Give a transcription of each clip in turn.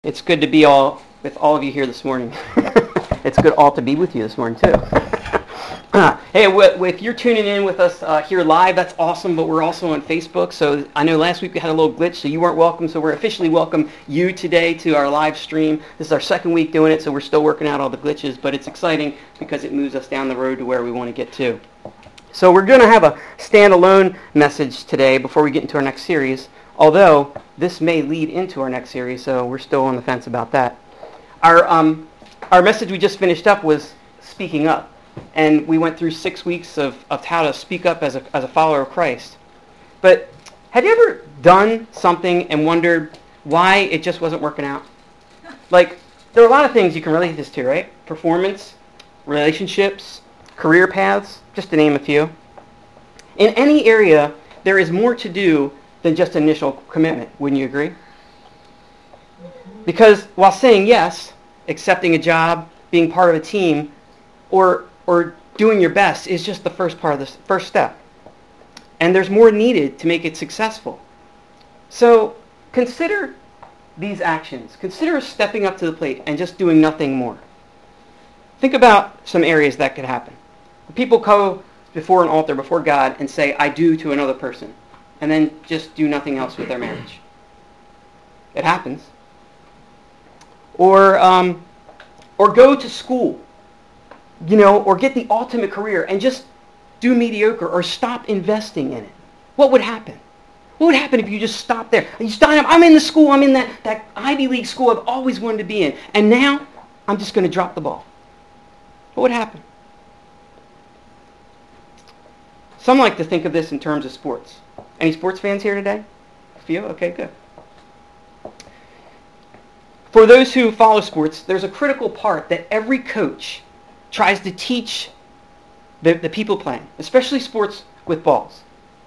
It's good to be with all of you here this morning. It's good all to be with you this morning too. Hey, if you're tuning in with us here live, that's awesome, but we're also on Facebook. So I know last week we had a little glitch, so you weren't welcome. So we're officially welcome you today to our live stream. This is our second week doing it, so we're still working out all the glitches, but it's exciting because it moves us down the road to where we want to get to. So we're going to have a standalone message today before we get into our next series, although this may lead into our next series, so we're still on the fence about that. Our message we just finished up was speaking up, and we went through 6 weeks of how to speak up as a follower of Christ. But have you ever done something and wondered why it just wasn't working out? Like, there are a lot of things you can relate this to, right? Performance, relationships, career paths, just to name a few. In any area, there is more to do than just initial commitment. Wouldn't you agree? Because while saying yes, accepting a job, being part of a team, or doing your best is just the first part of the first step. And there's more needed to make it successful. So consider these actions. Consider stepping up to the plate and just doing nothing more. Think about some areas that could happen. People go before an altar, before God, and say, I do to another person, and then just do nothing else with their marriage. It happens. Or go to school, or get the ultimate career and just do mediocre or stop investing in it. What would happen? What would happen if you just stopped there? You stop, I'm in the school, I'm in that Ivy League school I've always wanted to be in, and now I'm just going to drop the ball. What would happen? Some like to think of this in terms of sports. Any sports fans here today? A few? Okay, good. For those who follow sports, there's a critical part that every coach tries to teach the people playing, especially sports with balls.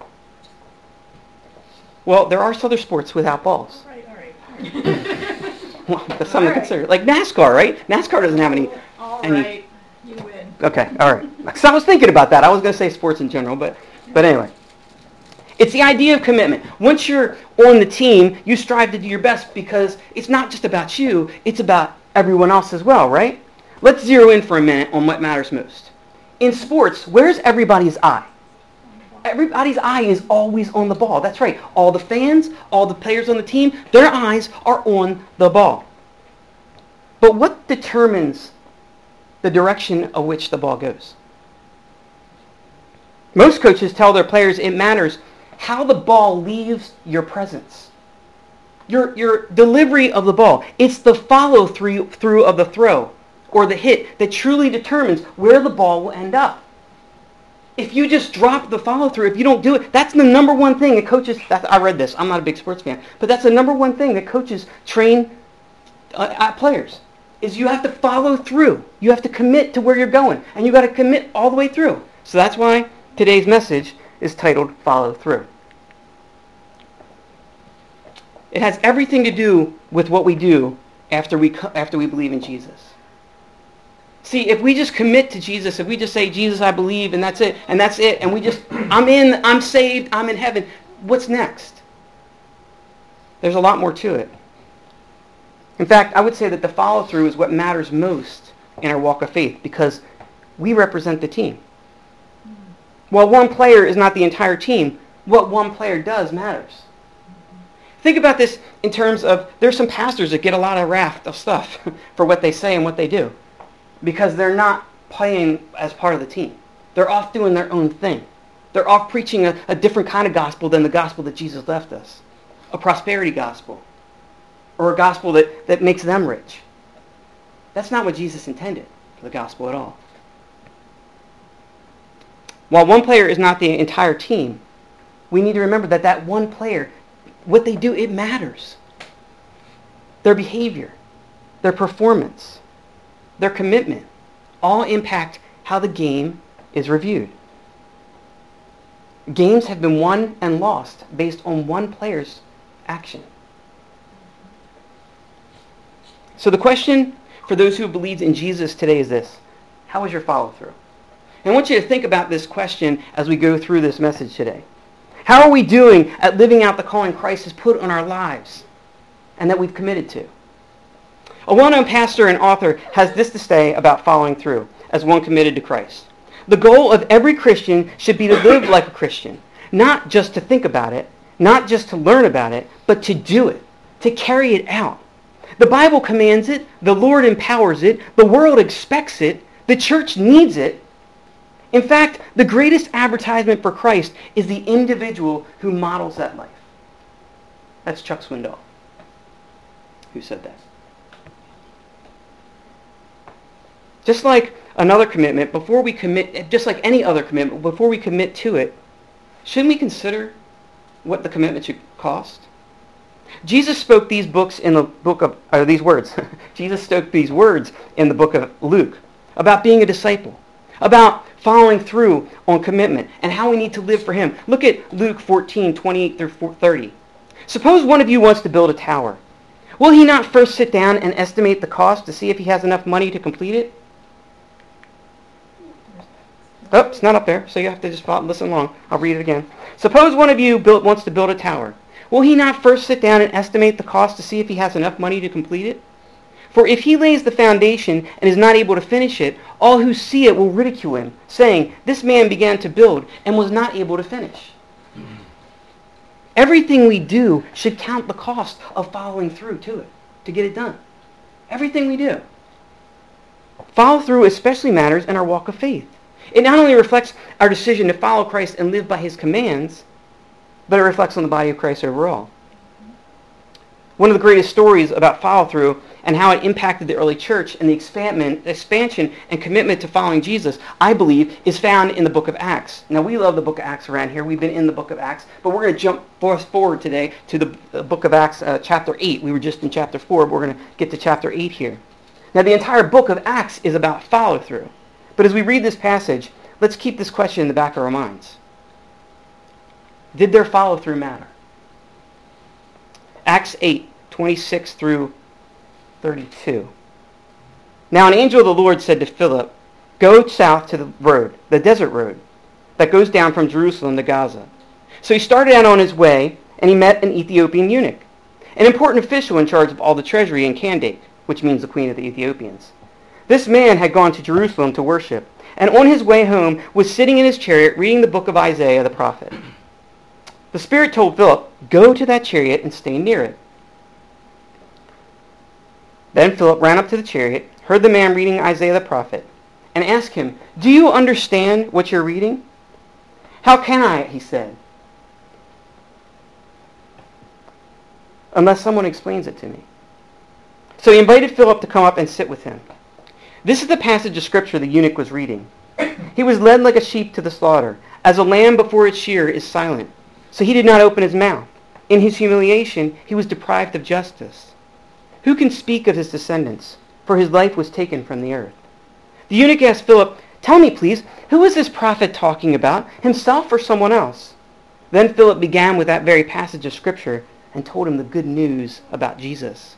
Well, there are other sports without balls. All right. Well, that's something to consider. Like NASCAR, right? NASCAR doesn't have any... All right, you win. Okay, all right. So I was thinking about that. I was going to say sports in general, but anyway. It's the idea of commitment. Once you're on the team, you strive to do your best because it's not just about you, it's about everyone else as well, right? Let's zero in for a minute on what matters most. In sports, where's everybody's eye? Everybody's eye is always on the ball. That's right. All the fans, all the players on the team, their eyes are on the ball. But what determines the direction of which the ball goes? Most coaches tell their players it matters how the ball leaves your presence. Your delivery of the ball. It's the follow-through of the throw or the hit that truly determines where the ball will end up. If you just drop the follow-through, if you don't do it, that's the number one thing that coaches... I read this. I'm not a big sports fan. But that's the number one thing that coaches train players, is you have to follow through. You have to commit to where you're going. And you got to commit all the way through. So that's why today's message is titled Follow Through. It has everything to do with what we do after we believe in Jesus. See, if we just commit to Jesus, if we just say, Jesus, I believe, and that's it, and we just, I'm saved, I'm in heaven, what's next? There's a lot more to it. In fact, I would say that the follow-through is what matters most in our walk of faith because we represent the team. While one player is not the entire team, what one player does matters. Think about this in terms of, there's some pastors that get a lot of raft of stuff for what they say and what they do because they're not playing as part of the team. They're off doing their own thing. They're off preaching a different kind of gospel than the gospel that Jesus left us. A prosperity gospel. Or a gospel that makes them rich. That's not what Jesus intended for the gospel at all. While one player is not the entire team, we need to remember that one player, what they do, it matters. Their behavior, their performance, their commitment, all impact how the game is reviewed. Games have been won and lost based on one player's action. So the question for those who believe in Jesus today is this: how is your follow-through? And I want you to think about this question as we go through this message today. How are we doing at living out the calling Christ has put on our lives and that we've committed to? A well-known pastor and author has this to say about following through as one committed to Christ. The goal of every Christian should be to live like a Christian, not just to think about it, not just to learn about it, but to do it, to carry it out. The Bible commands it, the Lord empowers it, the world expects it, the church needs it. In fact, the greatest advertisement for Christ is the individual who models that life. That's Chuck Swindoll who said that. Just like another commitment, before we commit, just like any other commitment, before we commit to it, shouldn't we consider what the commitment should cost? Jesus spoke these books in the book of, these words. Jesus spoke these words in the book of Luke about being a disciple, about following through on commitment, and how we need to live for him. Look at Luke 14:28 through 30. Suppose one of you wants to build a tower. Will he not first sit down and estimate the cost to see if he has enough money to complete it? Oh, it's not up there, so you have to just listen along. I'll read it again. Suppose one of you wants to build a tower. Will he not first sit down and estimate the cost to see if he has enough money to complete it? For if he lays the foundation and is not able to finish it, all who see it will ridicule him, saying, "This man began to build and was not able to finish." Everything we do should count the cost of following through to it, to get it done. Everything we do. Follow through especially matters in our walk of faith. It not only reflects our decision to follow Christ and live by his commands, but it reflects on the body of Christ overall. One of the greatest stories about follow-through and how it impacted the early church and the expansion and commitment to following Jesus, I believe, is found in the book of Acts. Now, we love the book of Acts around here. We've been in the book of Acts, but we're going to jump forward today to the book of Acts, chapter 8. We were just in chapter 4, but we're going to get to chapter 8 here. Now, the entire book of Acts is about follow-through. But as we read this passage, let's keep this question in the back of our minds. Did their follow-through matter? Acts 8:26 through 32. Now an angel of the Lord said to Philip, "Go south to the road, the desert road, that goes down from Jerusalem to Gaza." So he started out on his way, and he met an Ethiopian eunuch, an important official in charge of all the treasury in Kandake, which means the queen of the Ethiopians. This man had gone to Jerusalem to worship, and on his way home was sitting in his chariot reading the book of Isaiah the prophet. The Spirit told Philip, "Go to that chariot and stay near it." Then Philip ran up to the chariot, heard the man reading Isaiah the prophet, and asked him, "Do you understand what you're reading?" "How can I," he said, "unless someone explains it to me?" So he invited Philip to come up and sit with him. This is the passage of Scripture the eunuch was reading. He was led like a sheep to the slaughter, as a lamb before its shearer is silent. So he did not open his mouth. In his humiliation, he was deprived of justice. Who can speak of his descendants? For his life was taken from the earth. The eunuch asked Philip, "Tell me, please, who is this prophet talking about, himself or someone else?" Then Philip began with that very passage of Scripture and told him the good news about Jesus.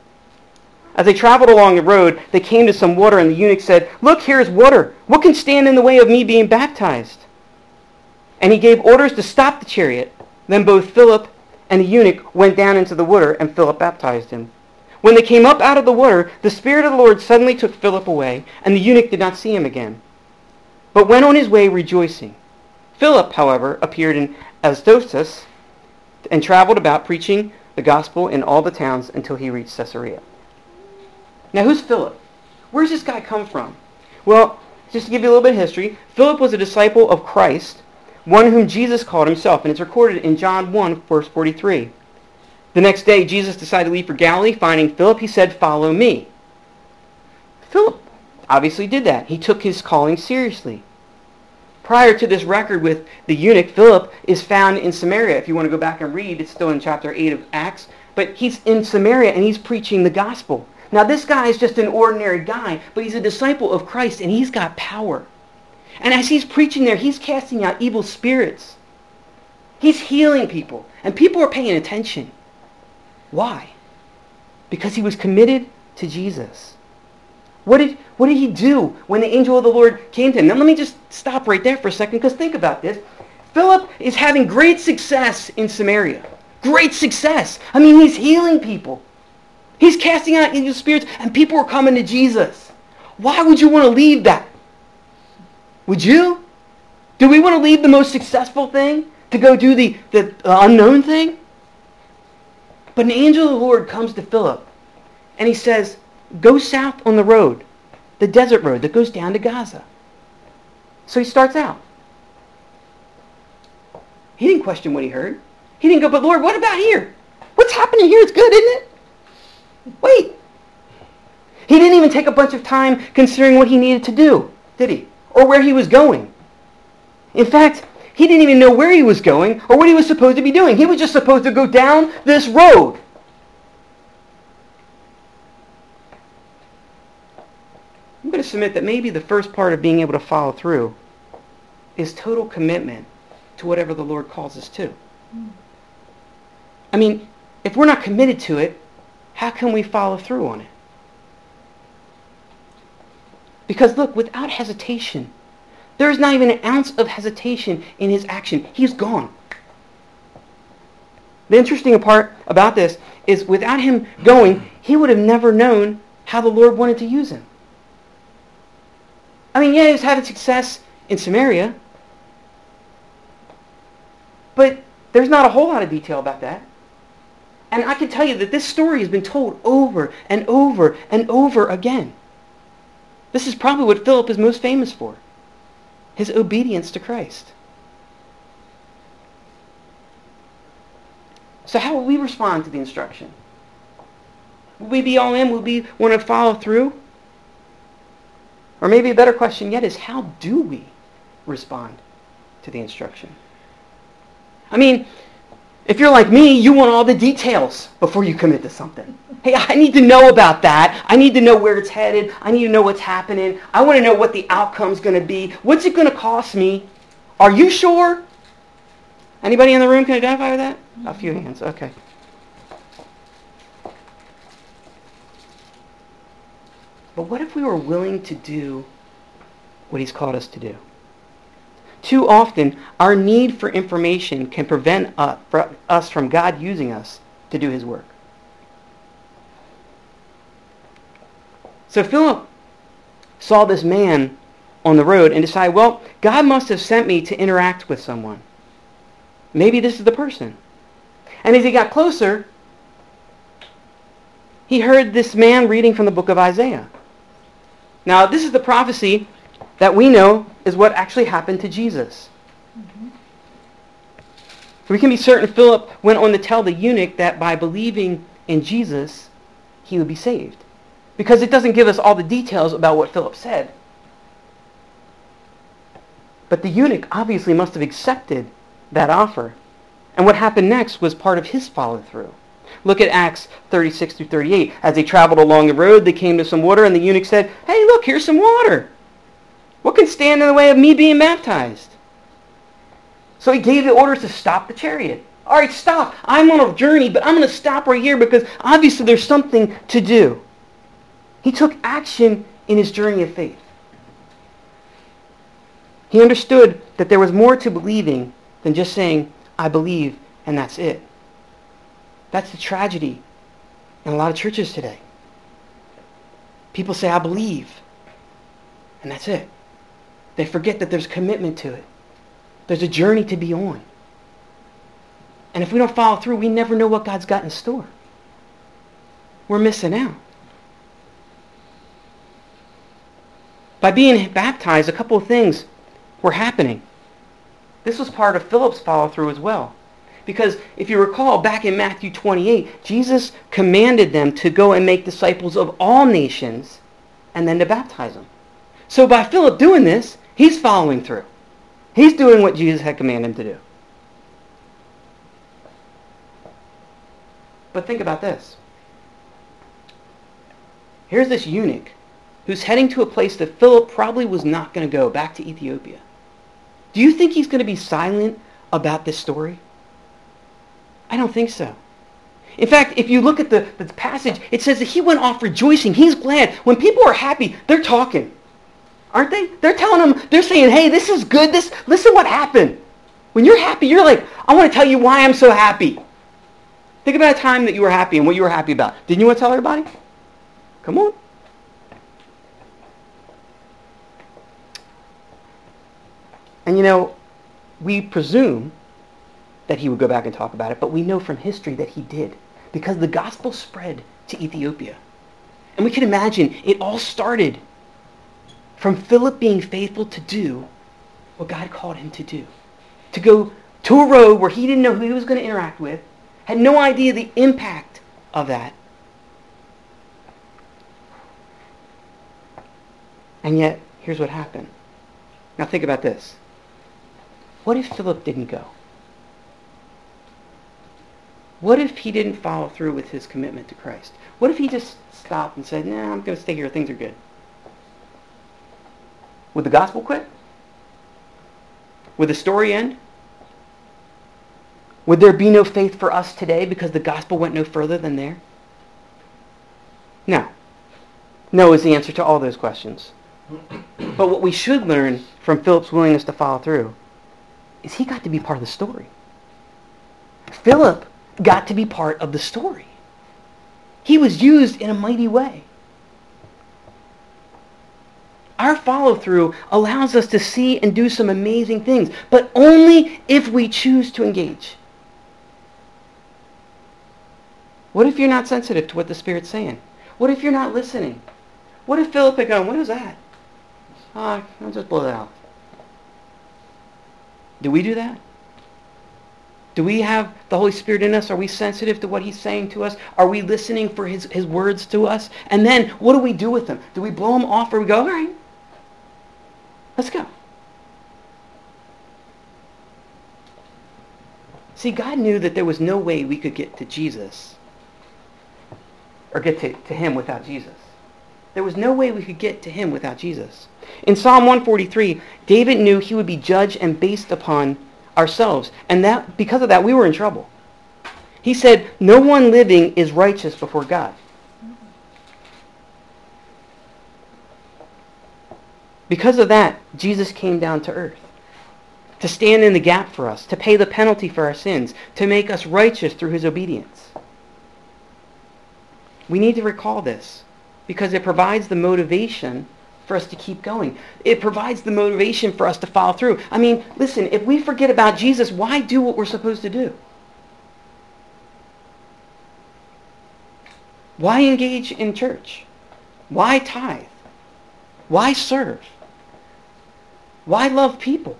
As they traveled along the road, they came to some water, and the eunuch said, "Look, here is water. What can stand in the way of me being baptized?" And he gave orders to stop the chariot. Then both Philip and the eunuch went down into the water, and Philip baptized him. When they came up out of the water, the Spirit of the Lord suddenly took Philip away, and the eunuch did not see him again, but went on his way rejoicing. Philip, however, appeared in Azotus and traveled about preaching the gospel in all the towns until he reached Caesarea. Now, who's Philip? Where's this guy come from? Well, just to give you a little bit of history, Philip was a disciple of Christ, one whom Jesus called himself, and it's recorded in John 1, verse 43. The next day, Jesus decided to leave for Galilee. Finding Philip, he said, "Follow me." Philip obviously did that. He took his calling seriously. Prior to this record with the eunuch, Philip is found in Samaria. If you want to go back and read, it's still in chapter 8 of Acts. But he's in Samaria, and he's preaching the gospel. Now, this guy is just an ordinary guy, but he's a disciple of Christ, and he's got power. And as he's preaching there, he's casting out evil spirits. He's healing people, and people are paying attention. Why? Because he was committed to Jesus. What did he do when the angel of the Lord came to him? Now, let me just stop right there for a second, because think about this. Philip is having great success in Samaria. Great success. I mean, he's healing people. He's casting out evil spirits, and people are coming to Jesus. Why would you want to leave that? Would you? Do we want to leave the most successful thing to go do the unknown thing? But an angel of the Lord comes to Philip, and he says, go south on the road, the desert road that goes down to Gaza. So he starts out. He didn't question what he heard. He didn't go, but Lord, what about here? What's happening here? It's good, isn't it? Wait. He didn't even take a bunch of time considering what he needed to do, did he? Or where he was going. In fact, he didn't even know where he was going or what he was supposed to be doing. He was just supposed to go down this road. I'm going to submit that maybe the first part of being able to follow through is total commitment to whatever the Lord calls us to. I mean, if we're not committed to it, how can we follow through on it? Because look, without hesitation, there is not even an ounce of hesitation in his action. He's gone. The interesting part about this is without him going, he would have never known how the Lord wanted to use him. I mean, yeah, he was having success in Samaria, but there's not a whole lot of detail about that. And I can tell you that this story has been told over and over and over again. This is probably what Philip is most famous for. His obedience to Christ. So how will we respond to the instruction? Will we be all in? Will we want to follow through? Or maybe a better question yet is, how do we respond to the instruction? I mean, if you're like me, you want all the details before you commit to something. Hey, I need to know about that. I need to know where it's headed. I need to know what's happening. I want to know what the outcome's going to be. What's it going to cost me? Are you sure? Anybody in the room can identify with that? A few hands. Okay. But what if we were willing to do what he's called us to do? Too often, our need for information can prevent us from God using us to do his work. So Philip saw this man on the road and decided, well, God must have sent me to interact with someone. Maybe this is the person. And as he got closer, he heard this man reading from the book of Isaiah. Now, this is the prophecy that we know is what actually happened to Jesus. Mm-hmm. We can be certain Philip went on to tell the eunuch that by believing in Jesus, he would be saved. Because it doesn't give us all the details about what Philip said. But the eunuch obviously must have accepted that offer. And what happened next was part of his follow-through. Look at Acts 36 through 38. As they traveled along the road, they came to some water, and the eunuch said, hey, look, here's some water. What can stand in the way of me being baptized? So he gave the orders to stop the chariot. All right, stop. I'm on a journey, but I'm going to stop right here because obviously there's something to do. He took action in his journey of faith. He understood that there was more to believing than just saying, I believe, and that's it. That's the tragedy in a lot of churches today. People say, I believe, and that's it. They forget that there's commitment to it. There's a journey to be on. And if we don't follow through, we never know what God's got in store. We're missing out. By being baptized, a couple of things were happening. This was part of Philip's follow-through as well. Because if you recall, back in Matthew 28, Jesus commanded them to go and make disciples of all nations and then to baptize them. So by Philip doing this, he's following through. He's doing what Jesus had commanded him to do. But think about this. Here's this eunuch who's heading to a place that Philip probably was not going to go, back to Ethiopia. Do you think he's going to be silent about this story? I don't think so. In fact, if you look at the passage, it says that he went off rejoicing. He's glad. When people are happy, they're talking. Aren't they? They're telling them, they're saying, hey, this is good. Listen what happened. When you're happy, you're like, I want to tell you why I'm so happy. Think about a time that you were happy and what you were happy about. Didn't you want to tell everybody? Come on. And we presume that he would go back and talk about it, but we know from history that he did, because the gospel spread to Ethiopia. And we can imagine it all started from Philip being faithful to do what God called him to do. To go to a road where he didn't know who he was going to interact with, had no idea the impact of that. And yet, here's what happened. Now think about this. What if Philip didn't go? What if he didn't follow through with his commitment to Christ? What if he just stopped and said, I'm going to stay here, things are good? Would the gospel quit? Would the story end? Would there be no faith for us today because the gospel went no further than there? No. No is the answer to all those questions. But what we should learn from Philip's willingness to follow through is he got to be part of the story. Philip got to be part of the story. He was used in a mighty way. Our follow-through allows us to see and do some amazing things, but only if we choose to engage. What if you're not sensitive to what the Spirit's saying? What if you're not listening? What if Philip had gone, what is that? I'll just blow that out. Do we do that? Do we have the Holy Spirit in us? Are we sensitive to what he's saying to us? Are we listening for his words to us? And then, what do we do with them? Do we blow them off or we go, all right, let's go? See, God knew that there was no way we could get to Jesus or get to him without Jesus. There was no way we could get to him without Jesus. In Psalm 143, David knew he would be judged and based upon ourselves. And that because of that, we were in trouble. He said, no one living is righteous before God. Because of that, Jesus came down to earth to stand in the gap for us, to pay the penalty for our sins, to make us righteous through his obedience. We need to recall this because it provides the motivation for us to keep going. It provides the motivation for us to follow through. I mean, listen, if we forget about Jesus, why do what we're supposed to do? Why engage in church? Why tithe? Why serve? Why love people?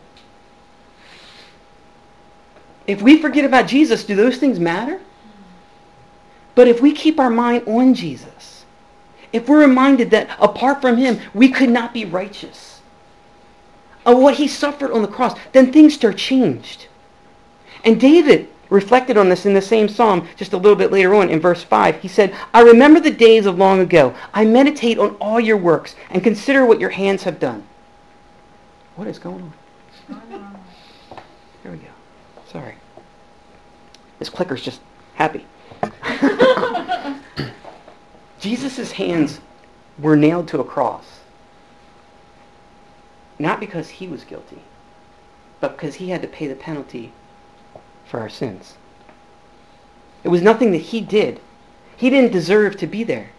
If we forget about Jesus, do those things matter? But if we keep our mind on Jesus, if we're reminded that apart from him, we could not be righteous, of what he suffered on the cross, then things start changed. And David reflected on this in the same psalm just a little bit later on in verse 5. He said, I remember the days of long ago. I meditate on all your works and consider what your hands have done. What is going on? There we go. Sorry. This clicker's just happy. Jesus' hands were nailed to a cross. Not because he was guilty, but because he had to pay the penalty for our sins. It was nothing that he did. He didn't deserve to be there.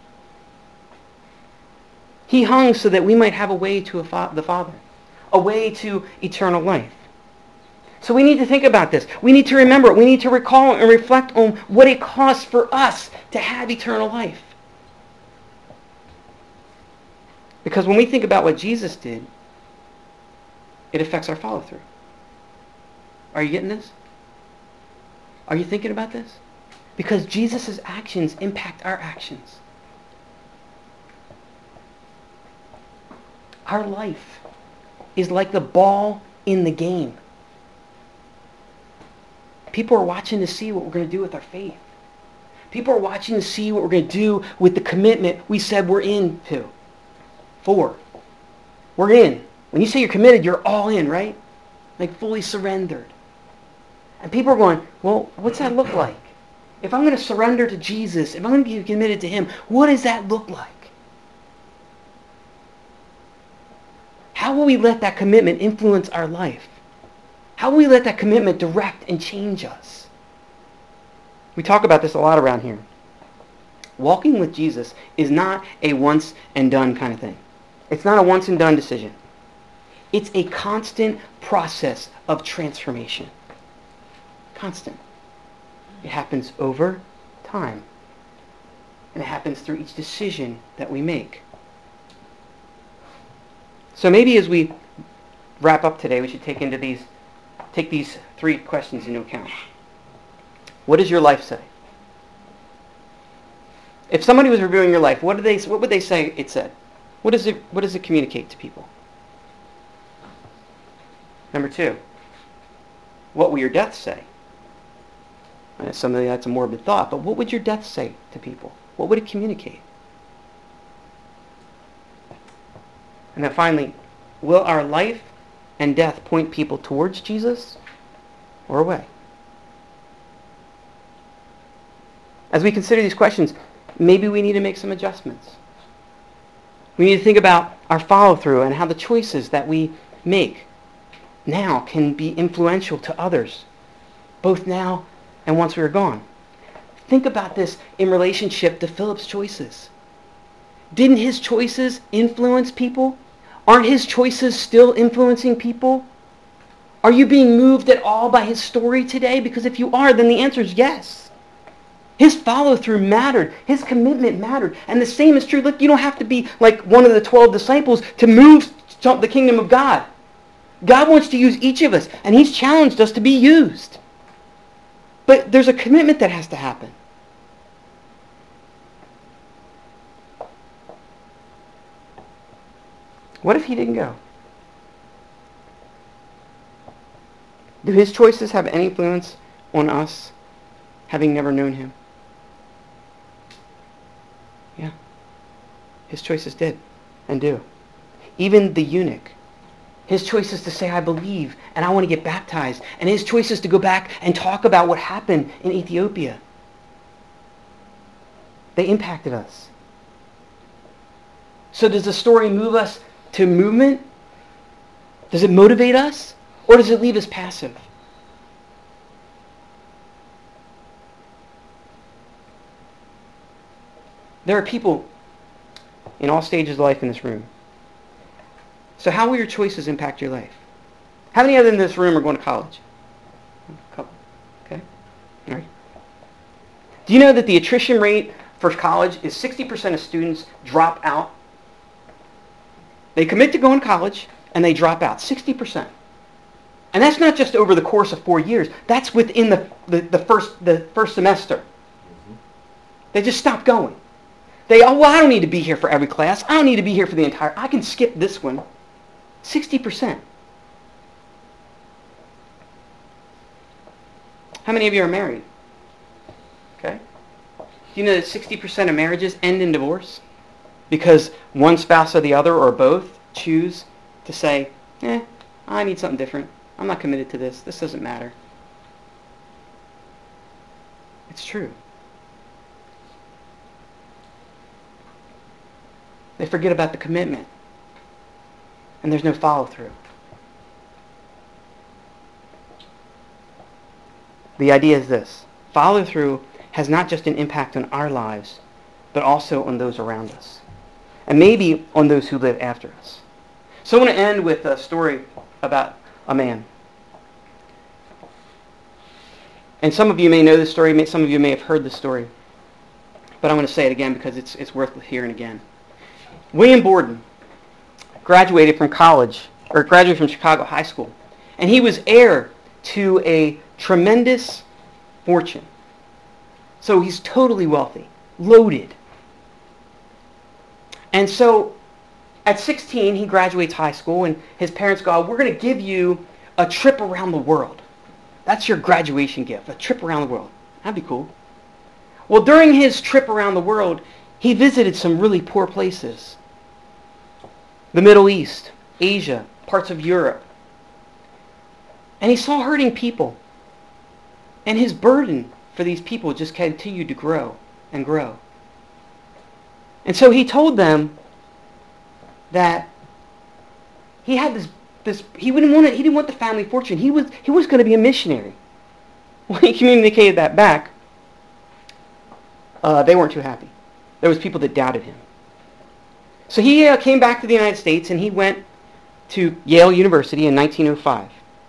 He hung so that we might have a way to the Father, a way to eternal life. So we need to think about this. We need to remember it. We need to recall and reflect on what it costs for us to have eternal life. Because when we think about what Jesus did, it affects our follow-through. Are you getting this? Are you thinking about this? Because Jesus' actions impact our actions. Our life is like the ball in the game. People are watching to see what we're going to do with our faith. People are watching to see what we're going to do with the commitment we said we're into. We're in. When you say you're committed, you're all in, right? Like fully surrendered. And people are going, well, what's that look like? If I'm going to surrender to Jesus, if I'm going to be committed to him, what does that look like? How will we let that commitment influence our life? How will we let that commitment direct and change us? We talk about this a lot around here. Walking with Jesus is not a once and done kind of thing. It's not a once and done decision. It's a constant process of transformation. Constant. It happens over time. And it happens through each decision that we make. So maybe as we wrap up today, we should take these three questions into account. What does your life say? If somebody was reviewing your life, what would they say it said? What does it communicate to people? Number 2, what will your death say? That's a morbid thought, but what would your death say to people? What would it communicate? And then finally, will our life and death point people towards Jesus or away? As we consider these questions, maybe we need to make some adjustments. We need to think about our follow-through and how the choices that we make now can be influential to others, both now and once we are gone. Think about this in relationship to Philip's choices. Didn't his choices influence people? Aren't his choices still influencing people? Are you being moved at all by his story today? Because if you are, then the answer is yes. His follow-through mattered. His commitment mattered. And the same is true. Look, you don't have to be like one of the 12 disciples to move the kingdom of God. God wants to use each of us, and he's challenged us to be used. But there's a commitment that has to happen. What if he didn't go? Do his choices have any influence on us, having never known him? Yeah. His choices did and do. Even the eunuch. His choices to say, I believe, and I want to get baptized. And his choices to go back and talk about what happened in Ethiopia. They impacted us. So does the story move us to movement? Does it motivate us? Or does it leave us passive? There are people in all stages of life in this room. So how will your choices impact your life? How many other in this room are going to college? A couple. Okay. All right. Do you know that the attrition rate for college is 60% of students drop out? They commit to going to college and they drop out. 60%. And that's not just over the course of 4 years. That's within the first semester. They just stop going. I don't need to be here for every class. I don't need to be here for the entire. I can skip this one. 60%. How many of you are married? Okay. Do you know that 60% of marriages end in divorce? Because one spouse or the other or both choose to say, I need something different. I'm not committed to this. This doesn't matter. It's true. They forget about the commitment. And there's no follow-through. The idea is this. Follow-through has not just an impact on our lives, but also on those around us. And maybe on those who live after us. So I want to end with a story about a man. And some of you may know this story, some of you may have heard this story. But I'm going to say it again because it's worth hearing again. William Borden graduated from Chicago High School. And he was heir to a tremendous fortune. So he's totally wealthy, loaded. And so at 16, he graduates high school, and his parents go, we're going to give you a trip around the world. That's your graduation gift, a trip around the world. That'd be cool. Well, during his trip around the world, he visited some really poor places. The Middle East, Asia, parts of Europe. And he saw hurting people. And his burden for these people just continued to grow and grow. And so he told them that he had he didn't want the family fortune. He was going to be a missionary. Well, he communicated that back. they weren't too happy. There was people that doubted him. So he came back to the United States, and he went to Yale University in 1905,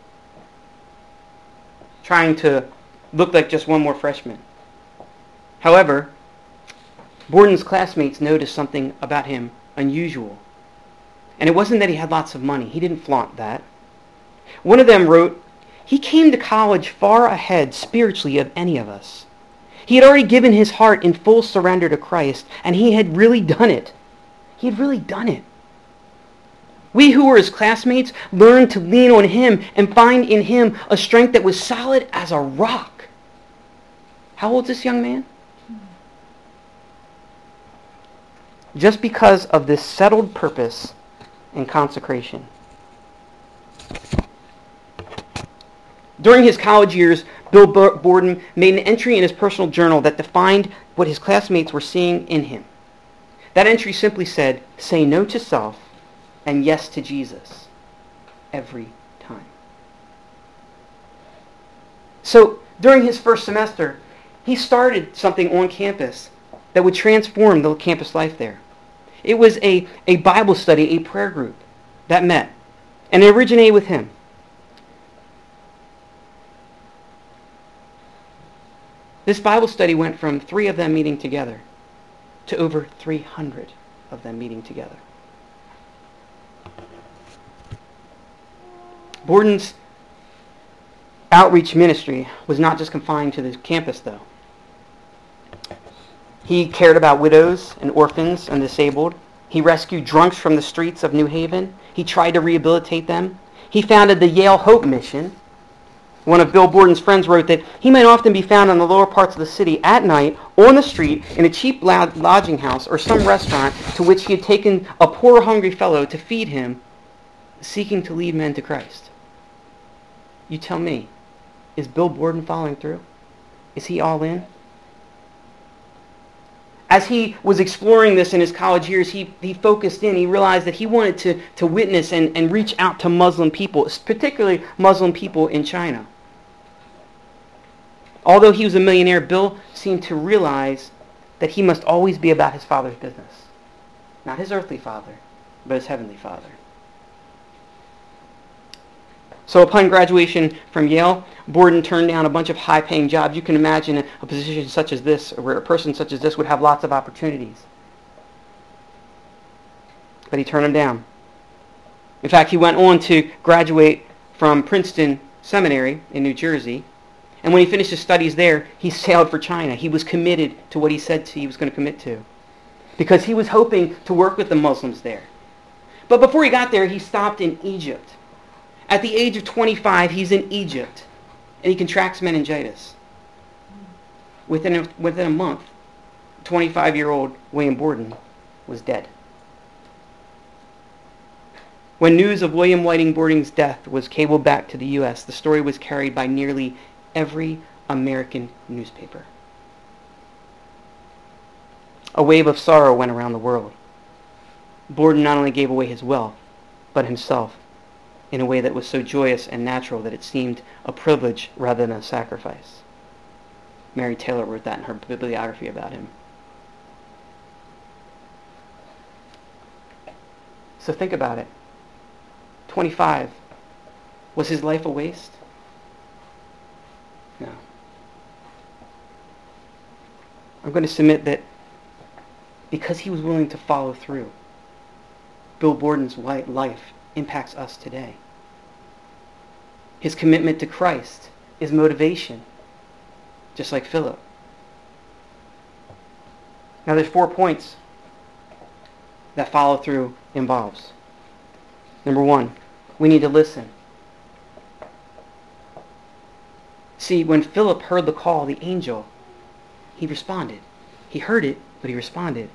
trying to look like just one more freshman. However, Borden's classmates noticed something about him unusual. And it wasn't that he had lots of money. He didn't flaunt that. One of them wrote, "He came to college far ahead spiritually of any of us. He had already given his heart in full surrender to Christ, and he had really done it. He had really done it. We who were his classmates learned to lean on him and find in him a strength that was solid as a rock." How old is this young man? Just because of this settled purpose and consecration. During his college years, Bill Borden made an entry in his personal journal that defined what his classmates were seeing in him. That entry simply said, "Say no to self and yes to Jesus every time." So during his first semester, he started something on campus that would transform the campus life there. It was a Bible study, a prayer group that met, and it originated with him. This Bible study went from 3 of them meeting together to over 300 of them meeting together. Borden's outreach ministry was not just confined to the campus, though. He cared about widows and orphans and disabled. He rescued drunks from the streets of New Haven. He tried to rehabilitate them. He founded the Yale Hope Mission. One of Bill Borden's friends wrote that he might often be found in the lower parts of the city at night on the street in a cheap lodging house or some restaurant to which he had taken a poor hungry fellow to feed him, seeking to lead men to Christ. You tell me, is Bill Borden following through? Is he all in? As he was exploring this in his college years, he focused in. He realized that he wanted to witness and reach out to Muslim people, particularly Muslim people in China. Although he was a millionaire, Bill seemed to realize that he must always be about his Father's business. Not his earthly father, but his heavenly Father. So upon graduation from Yale, Borden turned down a bunch of high-paying jobs. You can imagine a position such as this, where a person such as this would have lots of opportunities. But he turned them down. In fact, he went on to graduate from Princeton Seminary in New Jersey. And when he finished his studies there, he sailed for China. He was committed to what he said he was going to commit to, because he was hoping to work with the Muslims there. But before he got there, he stopped in Egypt. At the age of 25, he's in Egypt, and he contracts meningitis. Within a month, 25-year-old William Borden was dead. When news of William Whiting Borden's death was cabled back to the U.S., the story was carried by nearly every American newspaper. A wave of sorrow went around the world. Borden not only gave away his wealth, but himself, in a way that was so joyous and natural that it seemed a privilege rather than a sacrifice. Mary Taylor wrote that in her bibliography about him. So think about it. 25. Was his life a waste? No. I'm going to submit that because he was willing to follow through, Bill Borden's life impacts us today. His commitment to Christ is motivation, just like Philip. Now there's 4 points that follow through involves. Number 1, we need to listen. See, when Philip heard the call of the angel, he responded. He heard it, but he responded.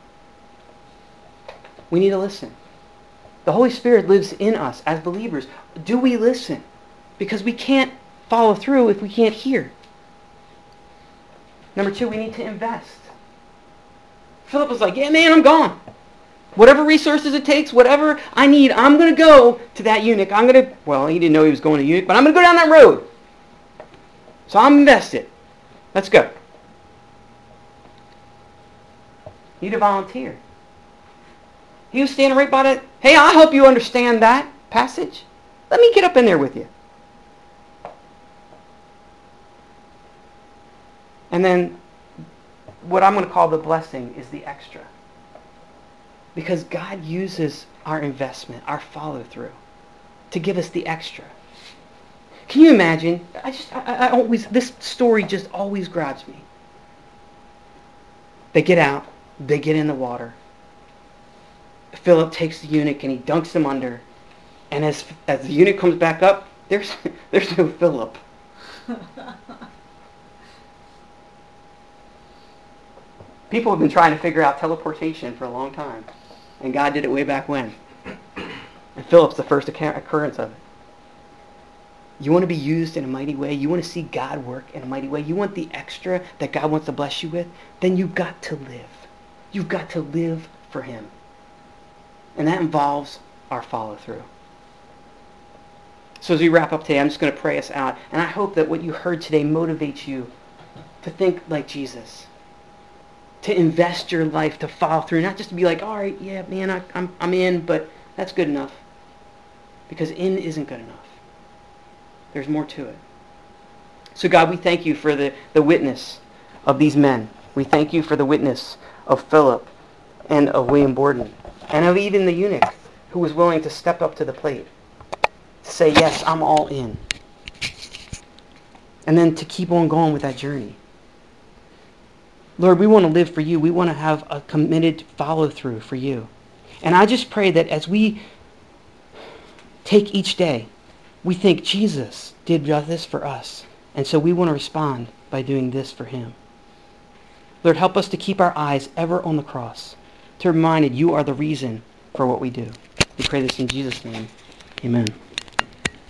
We need to listen. The Holy Spirit lives in us as believers. Do we listen? Because we can't follow through if we can't hear. Number 2, we need to invest. Philip was like, yeah, man, I'm gone. Whatever resources it takes, whatever I need, I'm going to go to that eunuch. Well, he didn't know he was going to eunuch, but I'm going to go down that road. So I'm invested. Let's go. You need to volunteer. He was standing right by it. Hey, I hope you understand that passage. Let me get up in there with you. And then what I'm going to call the blessing is the extra. Because God uses our investment, our follow-through, to give us the extra. Can you imagine? This story just always grabs me. They get out. They get in the water. Philip takes the eunuch and he dunks him under. And as the eunuch comes back up, there's no Philip. People have been trying to figure out teleportation for a long time. And God did it way back when. And Philip's the first occurrence of it. You want to be used in a mighty way? You want to see God work in a mighty way? You want the extra that God wants to bless you with? Then you've got to live. You've got to live for Him. And that involves our follow-through. So as we wrap up today, I'm just going to pray us out. And I hope that what you heard today motivates you to think like Jesus. To invest your life, to follow through. Not just to be like, all right, yeah, man, I'm in, but that's good enough. Because in isn't good enough. There's more to it. So God, we thank you for the witness of these men. We thank you for the witness of Philip and of William Borden. And of even the eunuch who was willing to step up to the plate. To say, yes, I'm all in. And then to keep on going with that journey. Lord, we want to live for you. We want to have a committed follow-through for you. And I just pray that as we take each day, we think Jesus did this for us. And so we want to respond by doing this for him. Lord, help us to keep our eyes ever on the cross. To be reminded you are the reason for what we do. We pray this in Jesus' name. Amen.